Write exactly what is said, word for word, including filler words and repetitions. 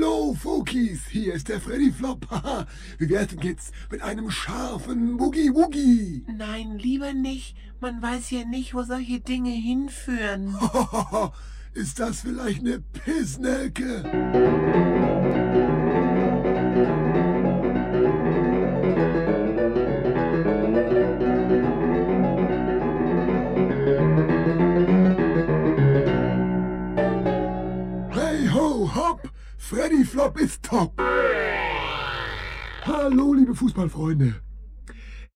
Hallo, Fokis, hier ist der Freddy Flop. Haha, wie wär's denn jetzt mit einem scharfen Boogie-Woogie? Nein, lieber nicht. Man weiß ja nicht, wo solche Dinge hinführen. Ist das vielleicht eine Pissnelke? Hey ho, hopp! Freddy Flop ist top! Hallo, liebe Fußballfreunde!